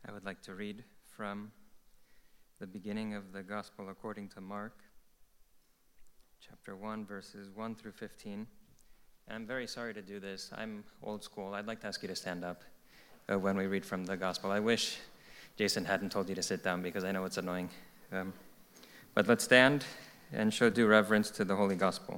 I would like to read from the beginning of the Gospel according to Mark, chapter 1, verses 1 through 15. And I'm very sorry to do this. I'm old school. I'd like to ask you to stand up when we read from the Gospel. I wish Jason hadn't told you to sit down because I know it's annoying. But let's stand and show due reverence to the Holy Gospel.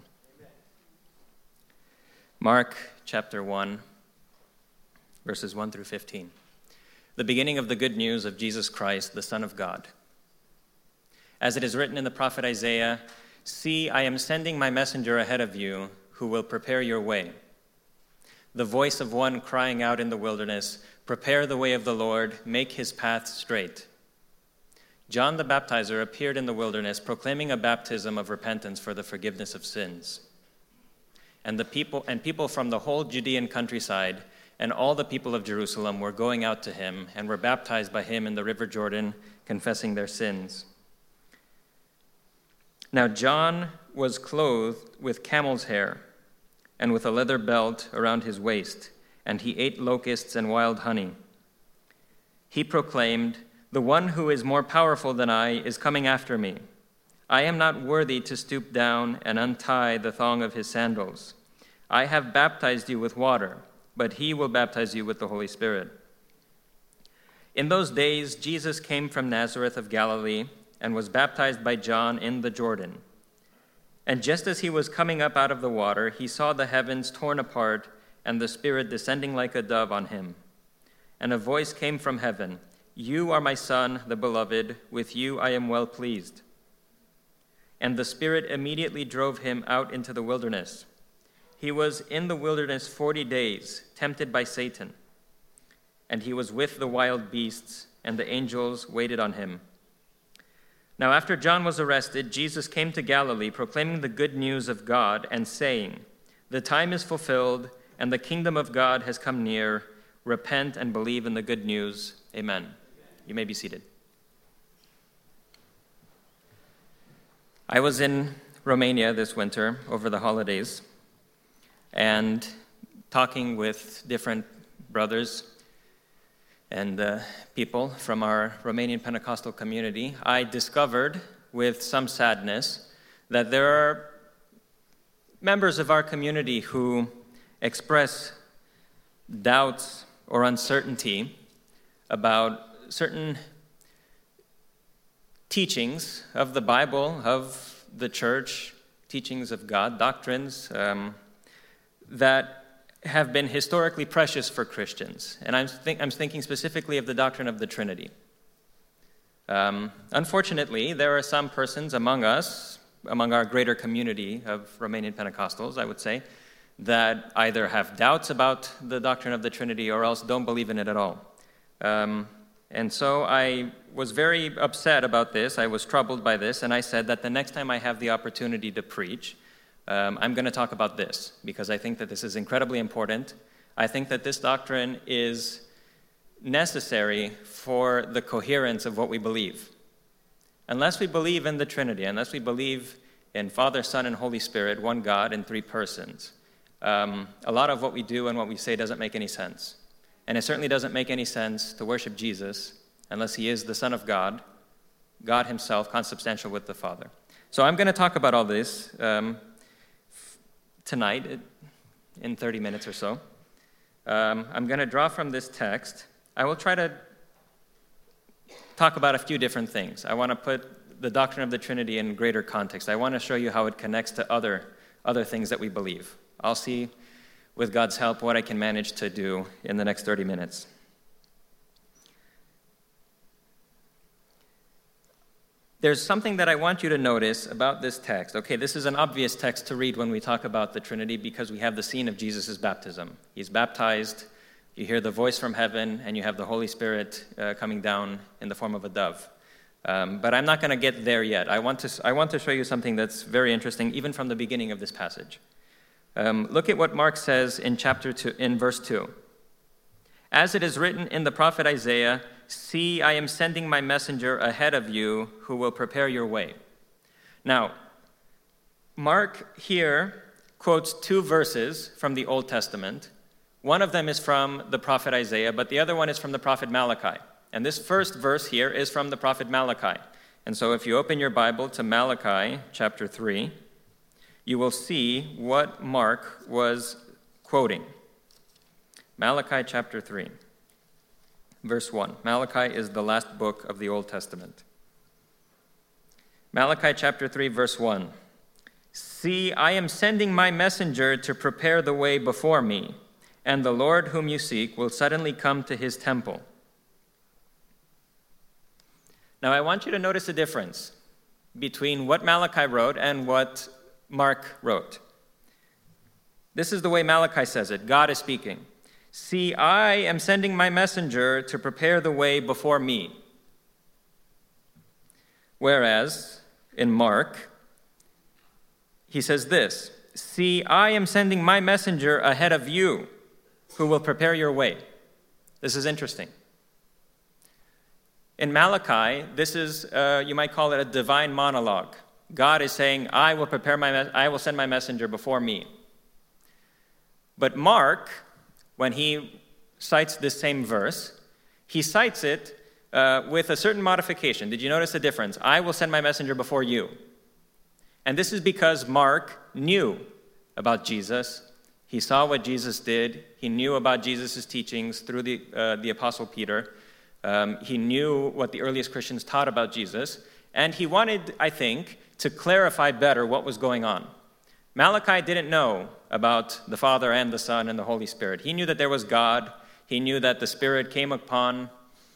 Mark, chapter 1, verses 1 through 15. The beginning of the good news of Jesus Christ, the Son of God. As it is written in the prophet Isaiah, "See, I am sending my messenger ahead of you, who will prepare your way." The voice of one crying out in the wilderness, "Prepare the way of the Lord, make his path straight." John the Baptizer appeared in the wilderness, proclaiming a baptism of repentance for the forgiveness of sins. And people from the whole Judean countryside and all the people of Jerusalem were going out to him and were baptized by him in the river Jordan, confessing their sins. Now John was clothed with camel's hair and with a leather belt around his waist, and he ate locusts and wild honey. He proclaimed, "The one who is more powerful than I is coming after me. I am not worthy to stoop down and untie the thong of his sandals. I have baptized you with water, but he will baptize you with the Holy Spirit." In those days, Jesus came from Nazareth of Galilee and was baptized by John in the Jordan. And just as he was coming up out of the water, he saw the heavens torn apart and the Spirit descending like a dove on him. And a voice came from heaven, "You are my Son, the Beloved. With you I am well pleased." And the Spirit immediately drove him out into the wilderness. He was in the wilderness 40 days, tempted by Satan. And he was with the wild beasts, and the angels waited on him. Now after John was arrested, Jesus came to Galilee, proclaiming the good news of God and saying, "The time is fulfilled, and the kingdom of God has come near. Repent and believe in the good news." Amen. You may be seated. I was in Romania this winter over the holidays, and talking with different brothers and people from our Romanian Pentecostal community, I discovered with some sadness that there are members of our community who express doubts or uncertainty about certain teachings of the Bible, of the church, teachings of God, doctrines that have been historically precious for Christians. And I'm thinking specifically of the doctrine of the Trinity. Unfortunately, there are some persons among us, among our greater community of Romanian Pentecostals, I would say, that either have doubts about the doctrine of the Trinity or else don't believe in it at all. And so I was very upset about this. I was troubled by this, and I said that the next time I have the opportunity to preach, I'm going to talk about this, because I think that this is incredibly important. I think that this doctrine is necessary for the coherence of what we believe. Unless we believe in the Trinity, unless we believe in Father, Son, and Holy Spirit, one God in three persons, a lot of what we do and what we say doesn't make any sense. And it certainly doesn't make any sense to worship Jesus unless he is the Son of God, God himself, consubstantial with the Father. So I'm going to talk about all this tonight in 30 minutes or so. I'm going to draw from this text. I will try to talk about a few different things. I want to put the doctrine of the Trinity in greater context. I want to show you how it connects to other things that we believe. I'll see, with God's help, what I can manage to do in the next 30 minutes. There's something that I want you to notice about this text. Okay, this is an obvious text to read when we talk about the Trinity because we have the scene of Jesus' baptism. He's baptized, you hear the voice from heaven, and you have the Holy Spirit coming down in the form of a dove. But I'm not going to get there yet. I want to show you something that's very interesting, even from the beginning of this passage. Look at what Mark says in chapter 2, in verse 2. "As it is written in the prophet Isaiah, 'See, I am sending my messenger ahead of you who will prepare your way.'" Now, Mark here quotes two verses from the Old Testament. One of them is from the prophet Isaiah, but the other one is from the prophet Malachi. And this first verse here is from the prophet Malachi. And so if you open your Bible to Malachi chapter 3, you will see what Mark was quoting. Malachi chapter 3, verse 1. Malachi is the last book of the Old Testament. Malachi chapter 3, verse 1. See, I am sending my messenger to prepare the way before me, and the Lord whom you seek will suddenly come to his temple. Now, I want you to notice a difference between what Malachi wrote and what Mark wrote. This is the way Malachi says it. God is speaking. See, I am sending my messenger to prepare the way before me. Whereas, in Mark, he says this, see, I am sending my messenger ahead of you who will prepare your way. This is interesting. In Malachi, this is, you might call it a divine monologue. God is saying, I will send my messenger before me. But Mark, when he cites this same verse, he cites it with a certain modification. Did you notice the difference? I will send my messenger before you. And this is because Mark knew about Jesus. He saw what Jesus did. He knew about Jesus' teachings through the Apostle Peter. He knew what the earliest Christians taught about Jesus. And he wanted, I think, to clarify better what was going on. Malachi didn't know about the Father and the Son and the Holy Spirit. He knew that there was God. He knew that the Spirit came upon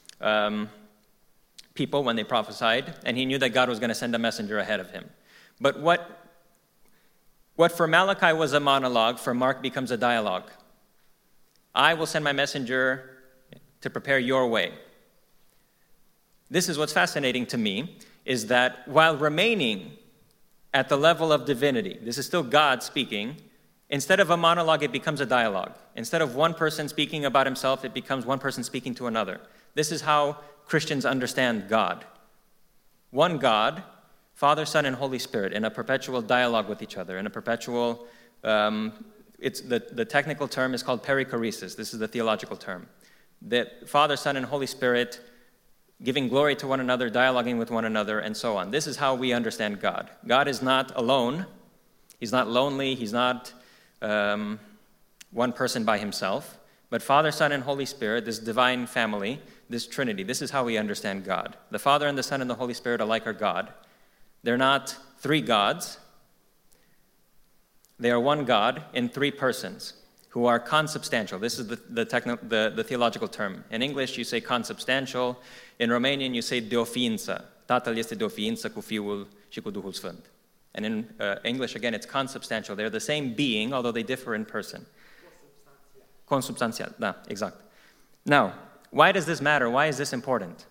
people when they prophesied. And he knew that God was going to send a messenger ahead of him. But what for Malachi was a monologue, for Mark becomes a dialogue. I will send my messenger to prepare your way. This is what's fascinating to me, is that while remaining at the level of divinity, this is still God speaking, instead of a monologue, it becomes a dialogue. Instead of one person speaking about himself, it becomes one person speaking to another. This is how Christians understand God. One God, Father, Son, and Holy Spirit, in a perpetual dialogue with each other, in a perpetual, the technical term is called perichoresis. This is the theological term. That Father, Son, and Holy Spirit giving glory to one another, dialoguing with one another, and so on. This is how we understand God. God is not alone. He's not lonely. He's not one person by himself. But Father, Son, and Holy Spirit, this divine family, this Trinity, this is how we understand God. The Father and the Son and the Holy Spirit alike are God. They're not three gods. They are one God in three persons who are consubstantial. This is the theological term. In English, you say consubstantial. In Romanian, you say deoființă. Tatăl este deoființă cu Fiul și cu Duhul Sfânt. And in English, again, it's consubstantial. They're the same being, although they differ in person. Consubstantial. Da, exact. Now, why does this matter? Why is this important?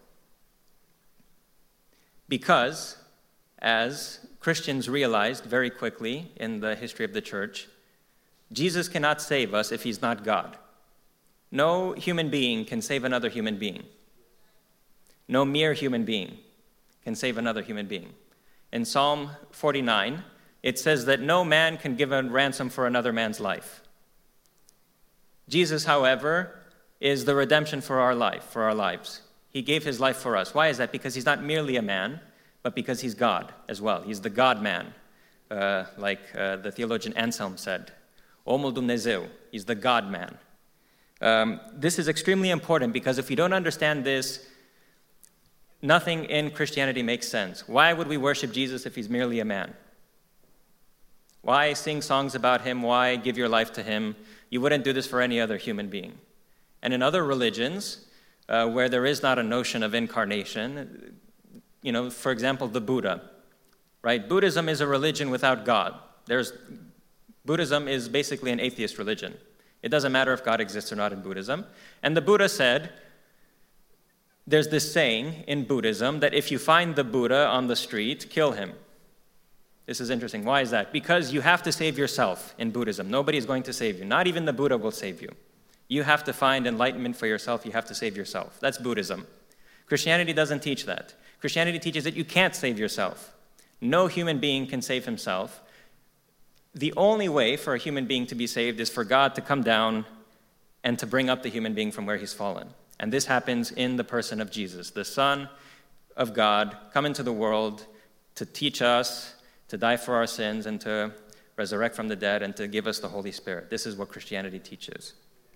Because, as Christians realized very quickly in the history of the church, Jesus cannot save us if he's not God. No human being can save another human being. No mere human being can save another human being. In Psalm 49, it says that no man can give a ransom for another man's life. Jesus, however, is the redemption for our life, for our lives. He gave his life for us. Why is that? Because he's not merely a man, but because he's God as well. He's the God-man, like the theologian Anselm said. Omul Dumnezeu, he's the God-man. This is extremely important because if you don't understand this, nothing in Christianity makes sense. Why would we worship Jesus if he's merely a man? Why sing songs about him? Why give your life to him? You wouldn't do this for any other human being. And in other religions, where there is not a notion of incarnation, for example, the Buddha, right? Buddhism is a religion without God. Buddhism is basically an atheist religion. It doesn't matter if God exists or not in Buddhism. And the Buddha said, there's this saying in Buddhism that if you find the Buddha on the street, kill him. This is interesting. Why is that? Because you have to save yourself in Buddhism. Nobody is going to save you. Not even the Buddha will save you. You have to find enlightenment for yourself. You have to save yourself. That's Buddhism. Christianity doesn't teach that. Christianity teaches that you can't save yourself. No human being can save himself. The only way for a human being to be saved is for God to come down and to bring up the human being from where he's fallen. And this happens in the person of Jesus, the Son of God, come into the world to teach us, to die for our sins, and to resurrect from the dead, and to give us the Holy Spirit. This is what Christianity teaches.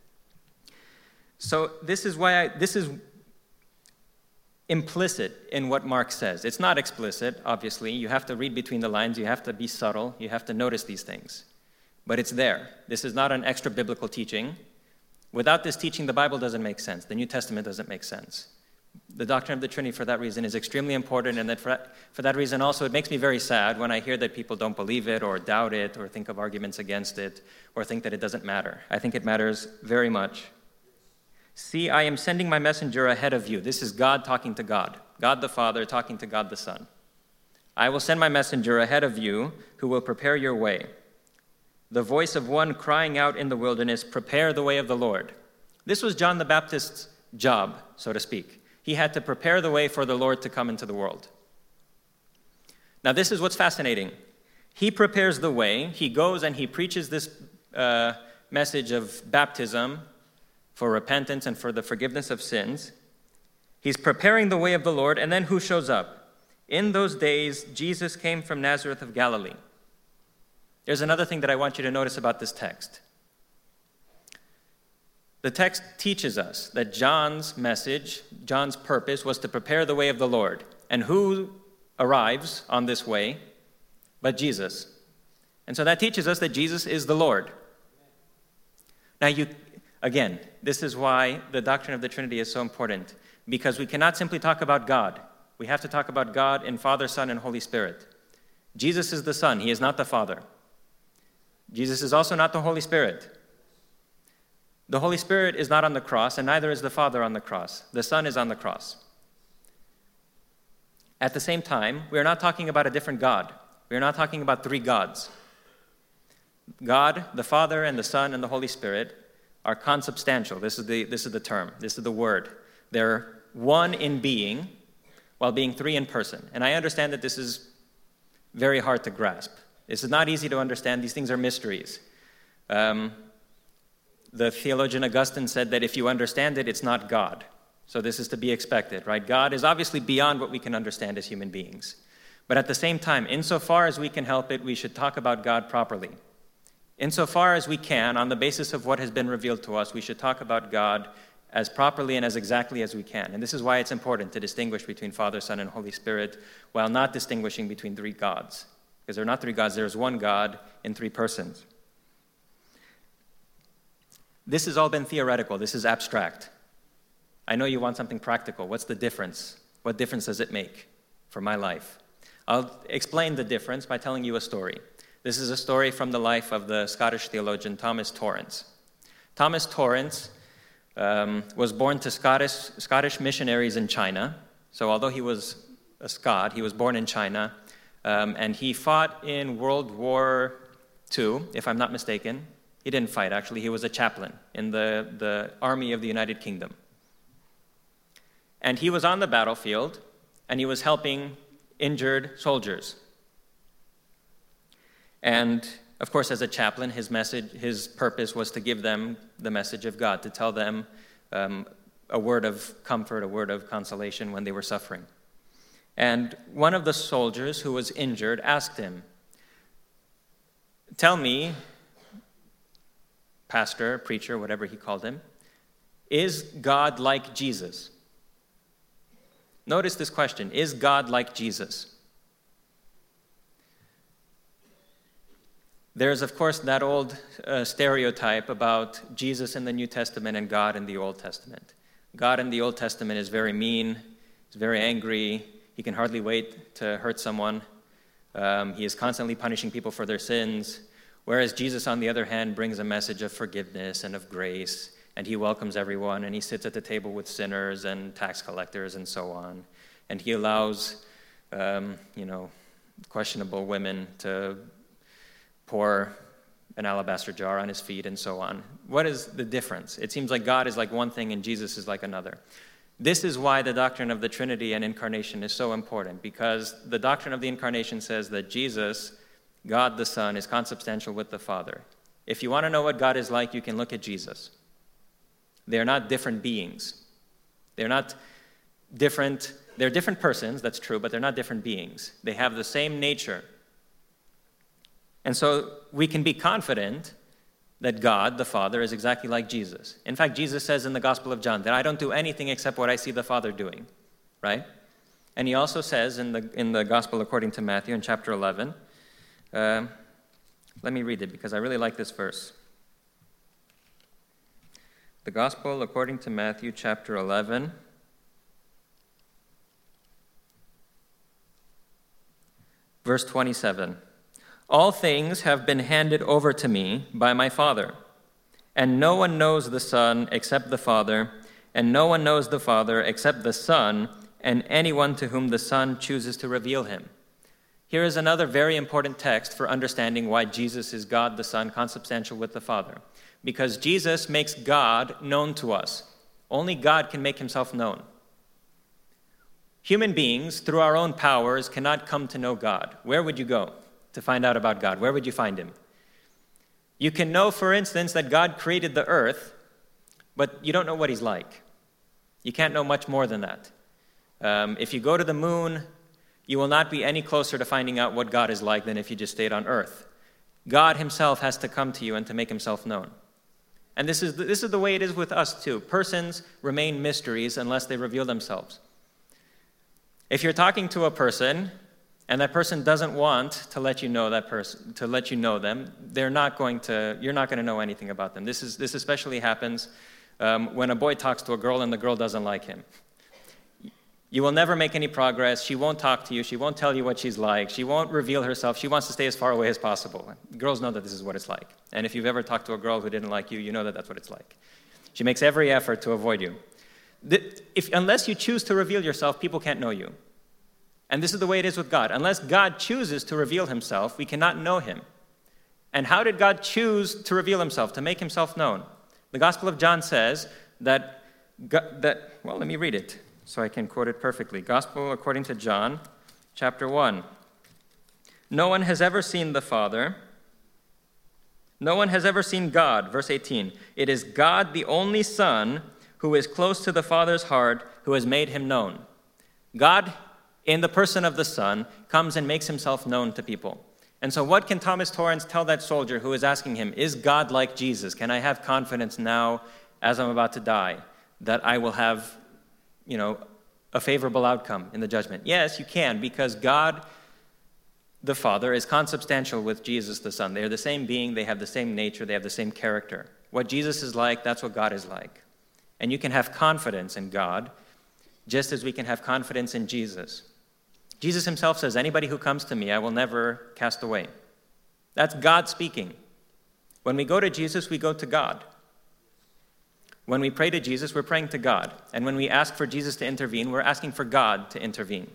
So this is implicit in what Mark says. It's not explicit, obviously. You have to read between the lines. You have to be subtle. You have to notice these things. But it's there. This is not an extra biblical teaching. Without this teaching, the Bible doesn't make sense. The New Testament doesn't make sense. The doctrine of the Trinity, for that reason, is extremely important, and that for that reason also, it makes me very sad when I hear that people don't believe it or doubt it or think of arguments against it or think that it doesn't matter. I think it matters very much. See, I am sending my messenger ahead of you. This is God talking to God, God the Father talking to God the Son. I will send my messenger ahead of you who will prepare your way. The voice of one crying out in the wilderness, prepare the way of the Lord. This was John the Baptist's job, so to speak. He had to prepare the way for the Lord to come into the world. Now, this is what's fascinating. He prepares the way. He goes and he preaches this message of baptism for repentance and for the forgiveness of sins. He's preparing the way of the Lord, and then who shows up? In those days, Jesus came from Nazareth of Galilee. There's another thing that I want you to notice about this text. The text teaches us that John's message, John's purpose, was to prepare the way of the Lord. And who arrives on this way but Jesus? And so that teaches us that Jesus is the Lord. Now, again, this is why the doctrine of the Trinity is so important, because we cannot simply talk about God. We have to talk about God in Father, Son, and Holy Spirit. Jesus is the Son. He is not the Father. Jesus is also not the Holy Spirit. The Holy Spirit is not on the cross, and neither is the Father on the cross. The Son is on the cross. At the same time, we are not talking about a different God. We are not talking about three gods. God, the Father, and the Son, and the Holy Spirit are consubstantial. This is the term. This is the word. They're one in being, while being three in person. And I understand that this is very hard to grasp. This is not easy to understand. These things are mysteries. The theologian Augustine said that if you understand it, it's not God. So this is to be expected, right? God is obviously beyond what we can understand as human beings. But at the same time, insofar as we can help it, we should talk about God properly. Insofar as we can, on the basis of what has been revealed to us, we should talk about God as properly and as exactly as we can. And this is why it's important to distinguish between Father, Son, and Holy Spirit, while not distinguishing between three gods. Because there are not three gods, there's one God in three persons. This has all been theoretical. This is abstract. I know you want something practical. What's the difference? What difference does it make for my life? I'll explain the difference by telling you a story. This is a story from the life of the Scottish theologian Thomas Torrance. Thomas Torrance was born to Scottish missionaries in China. So although he was a Scot, he was born in China. And he fought in World War II, if I'm not mistaken. He didn't fight, actually. He was a chaplain in the army of the United Kingdom. And he was on the battlefield, and he was helping injured soldiers. And, of course, as a chaplain, his purpose was to give them the message of God, to tell them a word of comfort, a word of consolation when they were suffering. And one of the soldiers who was injured asked him, "Tell me, pastor, preacher, whatever he called him, is God like Jesus?" Notice this question, is God like Jesus? There's, of course, that old stereotype about Jesus in the New Testament and God in the Old Testament. God in the Old Testament is very mean, he's very angry, he can hardly wait to hurt someone. He is constantly punishing people for their sins. Whereas Jesus, on the other hand, brings a message of forgiveness and of grace, and he welcomes everyone, and he sits at the table with sinners and tax collectors and so on. And he allows, questionable women to pour an alabaster jar on his feet and so on. What is the difference? It seems like God is like one thing and Jesus is like another. This is why the doctrine of the Trinity and incarnation is so important, because the doctrine of the incarnation says that Jesus, God the Son, is consubstantial with the Father. If you want to know what God is like, you can look at Jesus. They are not different beings. They're not different. They're different persons, that's true, but they're not different beings. They have the same nature. And so we can be confident that God, the Father, is exactly like Jesus. In fact, Jesus says in the Gospel of John that I don't do anything except what I see the Father doing, right? And he also says in the Gospel according to Matthew in chapter 11, let me read it because I really like this verse. The Gospel according to Matthew chapter 11, verse 27. All things have been handed over to me by my Father, and no one knows the Son except the Father, and no one knows the Father except the Son, and anyone to whom the Son chooses to reveal him. Here is another very important text for understanding why Jesus is God the Son, consubstantial with the Father. Because Jesus makes God known to us. Only God can make himself known. Human beings, through our own powers, cannot come to know God. Where would you go to find out about God? Where would you find him? You can know, for instance, that God created the earth, but you don't know what he's like. You can't know much more than that. If you go to the moon, you will not be any closer to finding out what God is like than if you just stayed on earth. God himself has to come to you and to make himself known. And this is the way it is with us too. Persons remain mysteries unless they reveal themselves. If you're talking to a person and that person doesn't want to let you know that person, to let you know them, you're not going to know anything about them. This especially happens when a boy talks to a girl and the girl doesn't like him. You will never make any progress. She won't talk to you. She won't tell you what she's like. She won't reveal herself. She wants to stay as far away as possible. Girls know that this is what it's like. And if you've ever talked to a girl who didn't like you, you know that that's what it's like. She makes every effort to avoid you. Unless you choose to reveal yourself, people can't know you. And this is the way it is with God. Unless God chooses to reveal himself, we cannot know him. And how did God choose to reveal himself, to make himself known? The Gospel of John says that well, let me read it so I can quote it perfectly. Gospel according to John, chapter 1. No one has ever seen the Father. No one has ever seen God. Verse 18. It is God, the only Son, who is close to the Father's heart, who has made him known. God, in the person of the Son, comes and makes himself known to people. And so what can Thomas Torrance tell that soldier who is asking him, is God like Jesus? Can I have confidence now, as I'm about to die, that I will have, a favorable outcome in the judgment? Yes, you can, because God, the Father, is consubstantial with Jesus, the Son. They are the same being, they have the same nature, they have the same character. What Jesus is like, that's what God is like. And you can have confidence in God, just as we can have confidence in Jesus. Jesus himself says, anybody who comes to me, I will never cast away. That's God speaking. When we go to Jesus, we go to God. When we pray to Jesus, we're praying to God. And when we ask for Jesus to intervene, we're asking for God to intervene.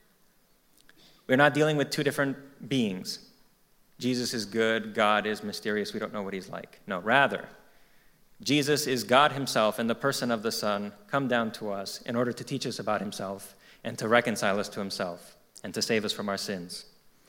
We're not dealing with two different beings. Jesus is good, God is mysterious, we don't know what he's like. No, rather, Jesus is God himself in the person of the Son, come down to us in order to teach us about himself and to reconcile us to himself and to save us from our sins.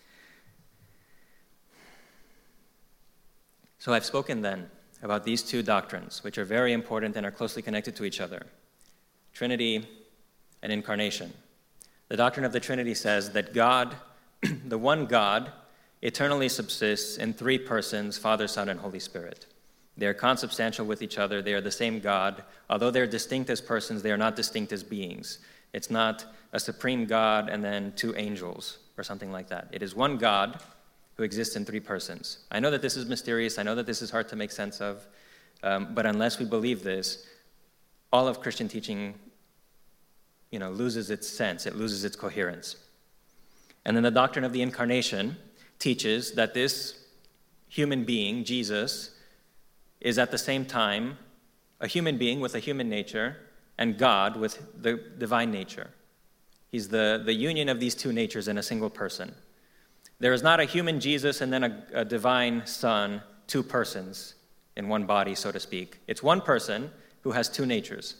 So I've spoken then about these two doctrines, which are very important and are closely connected to each other: Trinity and incarnation. The doctrine of the Trinity says that God, the one God, eternally subsists in three persons, Father, Son, and Holy Spirit. They are consubstantial with each other. They are the same God. Although they're distinct as persons, they are not distinct as beings. It's not a supreme God and then two angels or something like that. It is one God who exists in three persons. I know that this is mysterious. I know that this is hard to make sense of. But unless we believe this, all of Christian teaching, loses its sense. It loses its coherence. And then the doctrine of the incarnation teaches that this human being, Jesus, is at the same time a human being with a human nature and God with the divine nature. He's the union of these two natures in a single person. There is not a human Jesus and then a divine Son, two persons in one body, so to speak. It's one person who has two natures.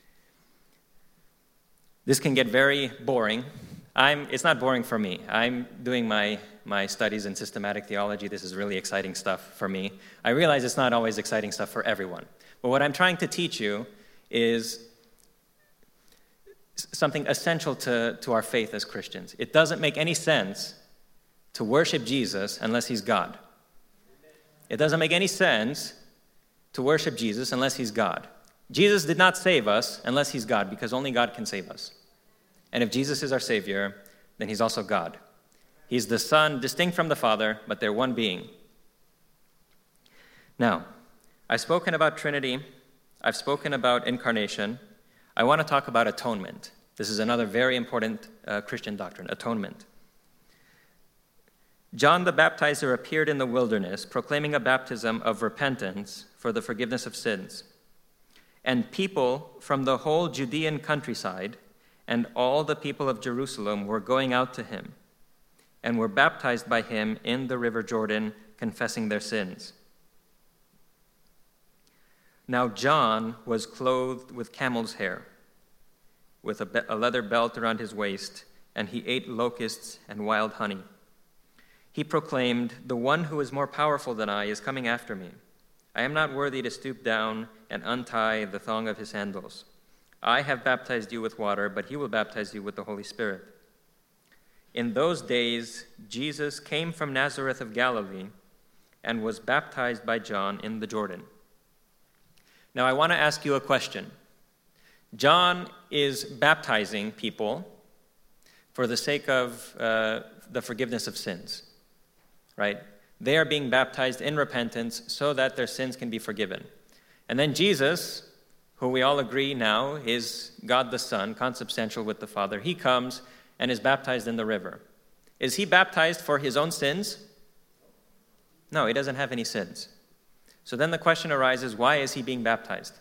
This can get very boring. It's not boring for me. I'm doing my studies in systematic theology. This is really exciting stuff for me. I realize it's not always exciting stuff for everyone. But what I'm trying to teach you is something essential to our faith as Christians. It doesn't make any sense to worship Jesus unless he's God. It doesn't make any sense to worship Jesus unless he's God. Jesus did not save us unless he's God, because only God can save us. And if Jesus is our Savior, then he's also God. He's the Son, distinct from the Father, but they're one being. Now, I've spoken about Trinity. I've spoken about incarnation. I want to talk about atonement. This is another very important Christian doctrine, atonement. John the Baptizer appeared in the wilderness, proclaiming a baptism of repentance for the forgiveness of sins. And people from the whole Judean countryside and all the people of Jerusalem were going out to him and were baptized by him in the river Jordan, confessing their sins. Now John was clothed with camel's hair, with a leather belt around his waist, and he ate locusts and wild honey. He proclaimed, "The one who is more powerful than I is coming after me. I am not worthy to stoop down and untie the thong of his sandals. I have baptized you with water, but he will baptize you with the Holy Spirit." In those days, Jesus came from Nazareth of Galilee and was baptized by John in the Jordan. Now, I want to ask you a question. John is baptizing people for the sake of the forgiveness of sins, right? They are being baptized in repentance so that their sins can be forgiven. And then Jesus, who we all agree now is God the Son, consubstantial with the Father, he comes and is baptized in the river. Is he baptized for his own sins? No, he doesn't have any sins. So then the question arises, why is he being baptized?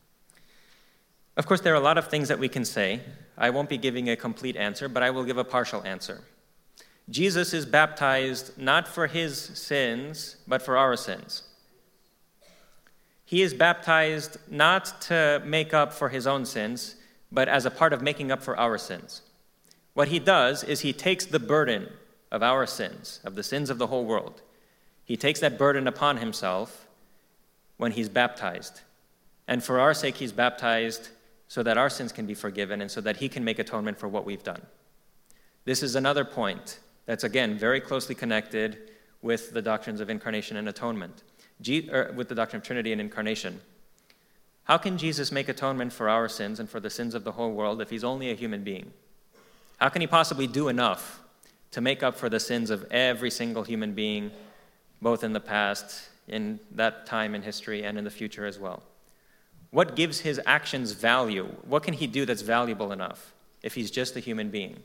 Of course, there are a lot of things that we can say. I won't be giving a complete answer, but I will give a partial answer. Jesus is baptized not for his sins, but for our sins. He is baptized not to make up for his own sins, but as a part of making up for our sins. What he does is he takes the burden of our sins, of the sins of the whole world. He takes that burden upon himself when he's baptized. And for our sake, he's baptized so that our sins can be forgiven and so that he can make atonement for what we've done. This is another point that's, again, very closely connected with the doctrines of incarnation and atonement, with the doctrine of Trinity and incarnation. How can Jesus make atonement for our sins and for the sins of the whole world if he's only a human being? How can he possibly do enough to make up for the sins of every single human being, both in the past, in that time in history, and in the future as well? What gives his actions value? What can he do that's valuable enough if he's just a human being?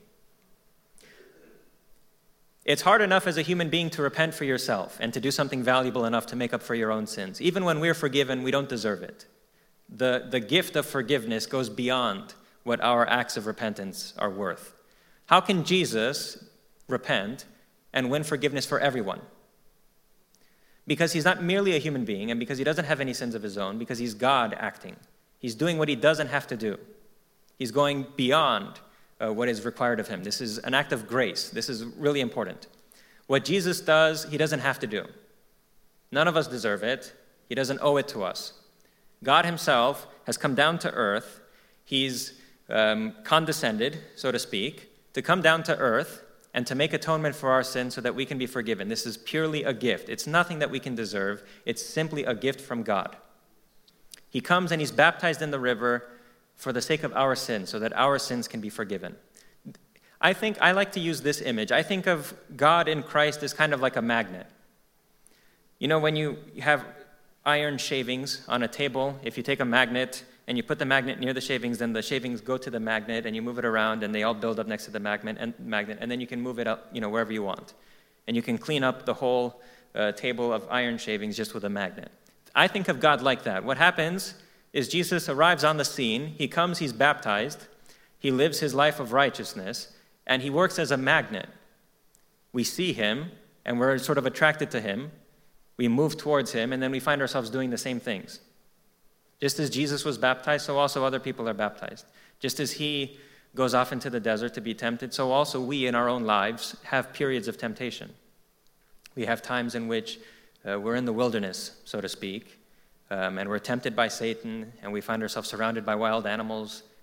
It's hard enough as a human being to repent for yourself and to do something valuable enough to make up for your own sins. Even when we're forgiven, we don't deserve it. The gift of forgiveness goes beyond what our acts of repentance are worth. How can Jesus repent and win forgiveness for everyone? Because he's not merely a human being, and because he doesn't have any sins of his own, because he's God acting. He's doing what he doesn't have to do. He's going beyond what is required of him. This is an act of grace. This is really important. What Jesus does, he doesn't have to do. None of us deserve it. He doesn't owe it to us. God himself has come down to earth. He's condescended, so to speak, to come down to earth and to make atonement for our sins so that we can be forgiven. This is purely a gift. It's nothing that we can deserve. It's simply a gift from God. He comes and he's baptized in the river for the sake of our sins, so that our sins can be forgiven. I like to use this image. I think of God in Christ as kind of like a magnet. You know, when you have iron shavings on a table, if you take a magnet and you put the magnet near the shavings, then the shavings go to the magnet and you move it around and they all build up next to the magnet, and then you can move it up, wherever you want. And you can clean up the whole table of iron shavings just with a magnet. I think of God like that. What happens is Jesus arrives on the scene, he comes, he's baptized, he lives his life of righteousness, and he works as a magnet. We see him, and we're sort of attracted to him. We move towards him, and then we find ourselves doing the same things. Just as Jesus was baptized, so also other people are baptized. Just as he goes off into the desert to be tempted, so also we in our own lives have periods of temptation. We have times in which we're in the wilderness, so to speak, and we're tempted by Satan, and we find ourselves surrounded by wild animals,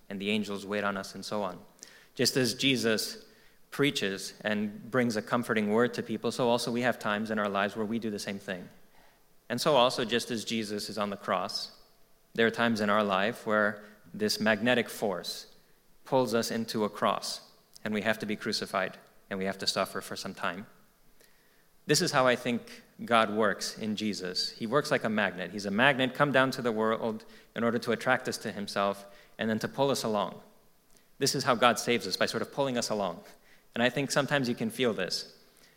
and the angels wait on us, and so on. Just as Jesus preaches and brings a comforting word to people, so also we have times in our lives where we do the same thing. And so also, just as Jesus is on the cross, there are times in our life where this magnetic force pulls us into a cross, and we have to be crucified, and we have to suffer for some time. This is how I think God works in Jesus. He works like a magnet. He's a magnet come down to the world in order to attract us to himself and then to pull us along. This is how God saves us, by sort of pulling us along. And I think sometimes you can feel this.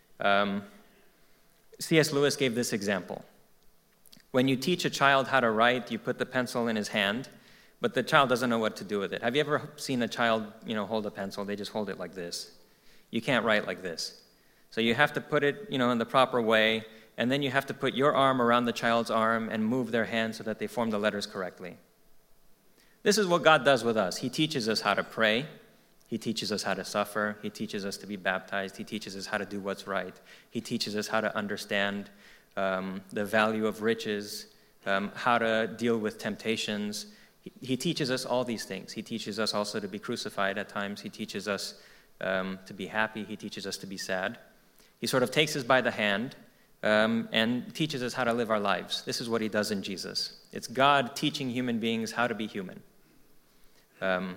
C.S. Lewis gave this example. When you teach a child how to write, you put the pencil in his hand, but the child doesn't know what to do with it. Have you ever seen a child, hold a pencil? They just hold it like this. You can't write like this. So you have to put it, in the proper way, and then you have to put your arm around the child's arm and move their hand so that they form the letters correctly. This is what God does with us. He teaches us how to pray. He teaches us how to suffer. He teaches us to be baptized. He teaches us how to do what's right. He teaches us how to understand the value of riches, how to deal with temptations. He teaches us all these things. He teaches us also to be crucified at times. He teaches us to be happy. He teaches us to be sad. He sort of takes us by the hand and teaches us how to live our lives. This is what he does in Jesus. It's God teaching human beings how to be human. And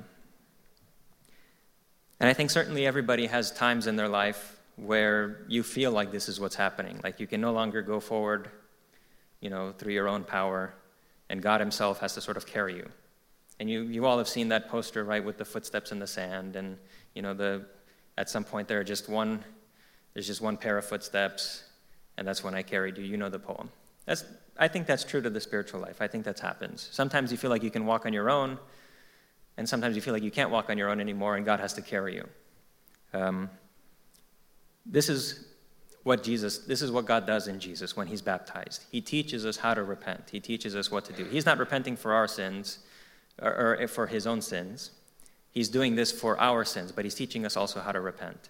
I think certainly everybody has times in their life where you feel like this is what's happening, like you can no longer go forward, through your own power, and God himself has to sort of carry you. And you all have seen that poster, right, with the footsteps in the sand, and at some point there's just one pair of footsteps, and that's when I carried you. You know the poem. I think that's true to the spiritual life. I think that happens. Sometimes you feel like you can walk on your own, and sometimes you feel like you can't walk on your own anymore, and God has to carry you. This is what God does in Jesus when he's baptized. He teaches us how to repent. He teaches us what to do. He's not repenting for our sins or for his own sins. He's doing this for our sins, but he's teaching us also how to repent.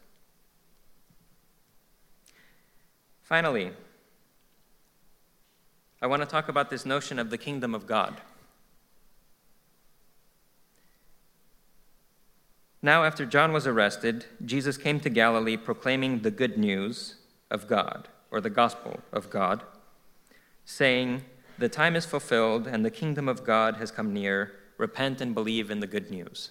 Finally, I want to talk about this notion of the kingdom of God. Now, after John was arrested, Jesus came to Galilee proclaiming the good news of God, or the gospel of God, saying, "The time is fulfilled and the kingdom of God has come near. Repent and believe in the good news."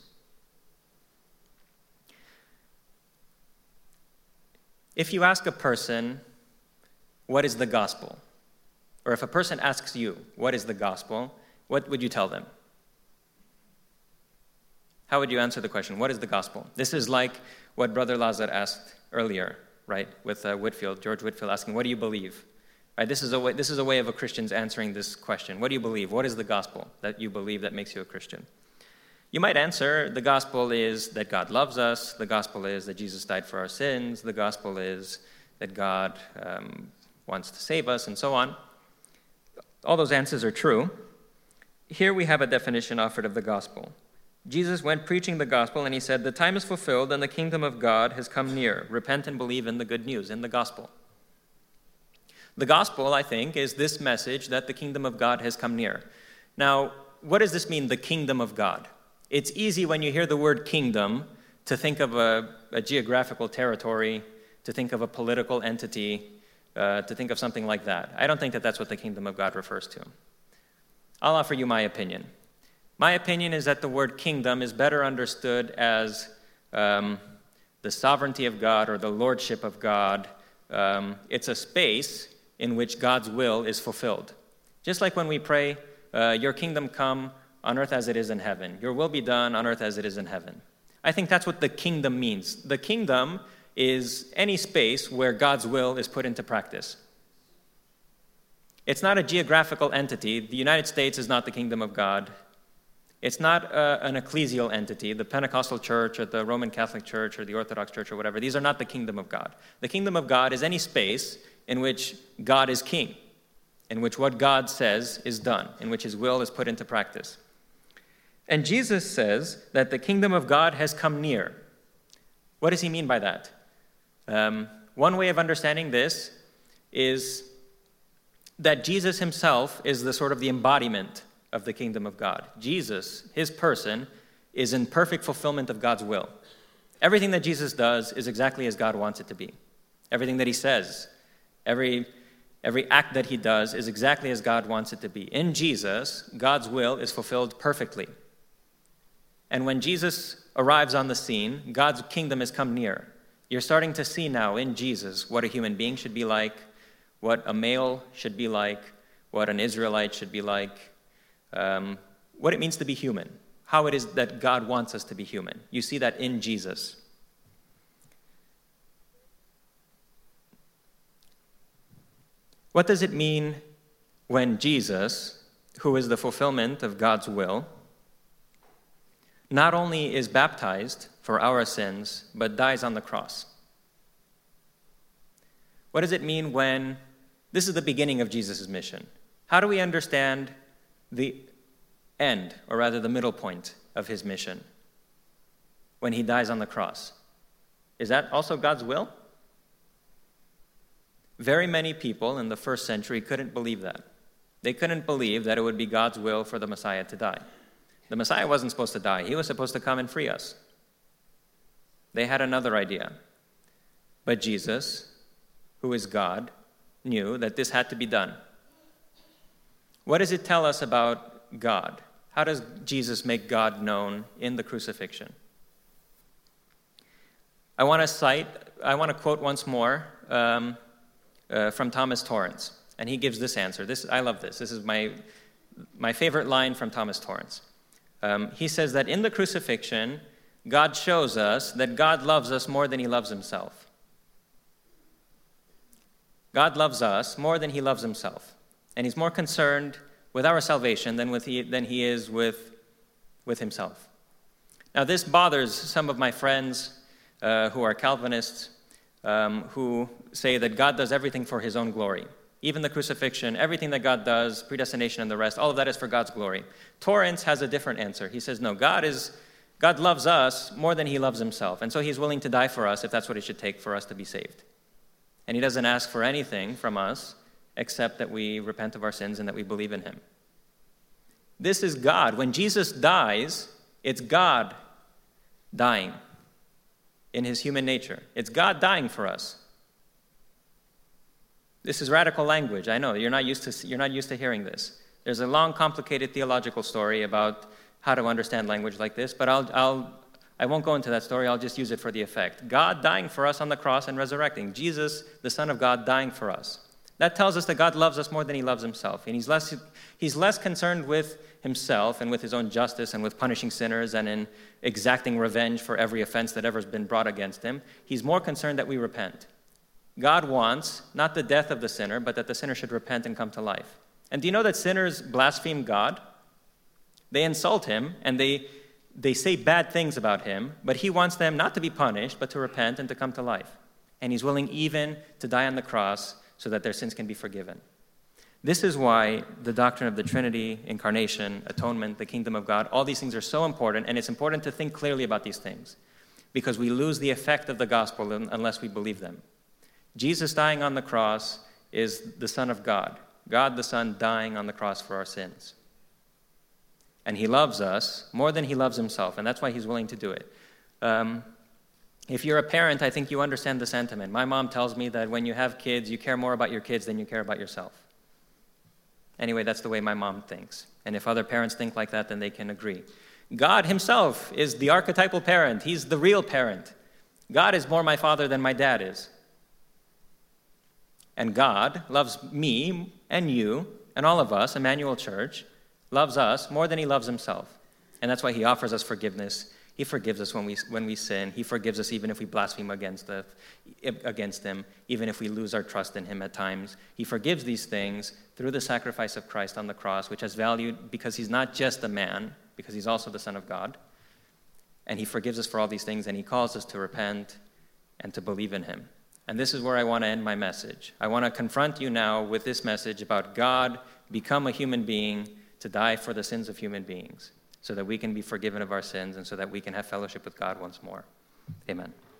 If you ask a person, what is the gospel? Or if a person asks you, what is the gospel? What would you tell them? How would you answer the question, what is the gospel? This is like what Brother Lazar asked earlier, right, with George Whitfield asking, what do you believe? Right, this is a way of a Christian's answering this question. What do you believe? What is the gospel that you believe that makes you a Christian? You might answer, the gospel is that God loves us. The gospel is that Jesus died for our sins. The gospel is that God wants to save us, and so on. All those answers are true. Here we have a definition offered of the gospel. Jesus went preaching the gospel, and he said, "The time is fulfilled, and the kingdom of God has come near. Repent and believe in the good news," in the gospel. The gospel, I think, is this message that the kingdom of God has come near. Now, what does this mean, the kingdom of God? It's easy when you hear the word kingdom to think of a geographical territory, to think of a political entity, to think of something like that. I don't think that that's what the kingdom of God refers to. I'll offer you my opinion. My opinion is that the word kingdom is better understood as the sovereignty of God or the lordship of God. It's a space in which God's will is fulfilled. Just like when we pray, your kingdom come on earth as it is in heaven. Your will be done on earth as it is in heaven. I think that's what the kingdom means. The kingdom is any space where God's will is put into practice. It's not a geographical entity. The United States is not the kingdom of God. It's not an ecclesial entity, the Pentecostal church or the Roman Catholic church or the Orthodox church or whatever. These are not the kingdom of God. The kingdom of God is any space in which God is king, in which what God says is done, in which his will is put into practice. And Jesus says that the kingdom of God has come near. What does he mean by that? One way of understanding this is that Jesus himself is the sort of the embodiment of the kingdom of God. Jesus, his person, is in perfect fulfillment of God's will. Everything that Jesus does is exactly as God wants it to be. Everything that he says, every act that he does is exactly as God wants it to be. In Jesus, God's will is fulfilled perfectly. And when Jesus arrives on the scene, God's kingdom has come near. You're starting to see now in Jesus what a human being should be like, what a male should be like, what an Israelite should be like, what it means to be human, how it is that God wants us to be human. You see that in Jesus. What does it mean when Jesus, who is the fulfillment of God's will, not only is baptized for our sins, but dies on the cross? What does it mean when this is the beginning of Jesus' mission? How do we understand the end, or rather the middle point of his mission, when he dies on the cross? Is that also God's will? Very many people in the first century couldn't believe that. They couldn't believe that it would be God's will for the Messiah to die. The Messiah wasn't supposed to die. He was supposed to come and free us. They had another idea. But Jesus, who is God, knew that this had to be done. What does it tell us about God? How does Jesus make God known in the crucifixion? I want to quote once more from Thomas Torrance, and he gives this answer. I love this. This is my favorite line from Thomas Torrance. He says that in the crucifixion, God shows us that God loves us more than he loves himself. God loves us more than he loves himself, and he's more concerned with our salvation than he is with himself. Now, this bothers some of my friends who are Calvinists, who say that God does everything for his own glory. Even the crucifixion, everything that God does, predestination and the rest, all of that is for God's glory. Torrance has a different answer. He says, no, God loves us more than he loves himself, and so he's willing to die for us if that's what it should take for us to be saved. And he doesn't ask for anything from us except that we repent of our sins and that we believe in him. This is God. When Jesus dies, it's God dying in his human nature. It's God dying for us. This is radical language. I know you're not used to hearing this. There's a long, complicated theological story about how to understand language like this, but I won't go into that story. I'll just use it for the effect. God dying for us on the cross and resurrecting. Jesus, the Son of God, dying for us. That tells us that God loves us more than he loves himself, and he's less concerned with himself and with his own justice and with punishing sinners and in exacting revenge for every offense that ever has been brought against him. He's more concerned that we repent. God wants not the death of the sinner, but that the sinner should repent and come to life. And do you know that sinners blaspheme God? They insult him, and they say bad things about him, but he wants them not to be punished, but to repent and to come to life. And he's willing even to die on the cross so that their sins can be forgiven. This is why the doctrine of the Trinity, incarnation, atonement, the kingdom of God, all these things are so important, and it's important to think clearly about these things, because we lose the effect of the gospel unless we believe them. Jesus dying on the cross is the Son of God, God the Son dying on the cross for our sins. And he loves us more than he loves himself, and that's why he's willing to do it. If you're a parent, I think you understand the sentiment. My mom tells me that when you have kids, you care more about your kids than you care about yourself. Anyway, that's the way my mom thinks. And if other parents think like that, then they can agree. God himself is the archetypal parent. He's the real parent. God is more my father than my dad is. And God loves me and you and all of us, Emmanuel Church, loves us more than he loves himself. And that's why he offers us forgiveness. He forgives us when we sin. He forgives us even if we blaspheme against him, even if we lose our trust in him at times. He forgives these things through the sacrifice of Christ on the cross, which has value because he's not just a man, because he's also the Son of God. And he forgives us for all these things, and he calls us to repent and to believe in him. And this is where I want to end my message. I want to confront you now with this message about God become a human being to die for the sins of human beings, so that we can be forgiven of our sins and so that we can have fellowship with God once more. Amen.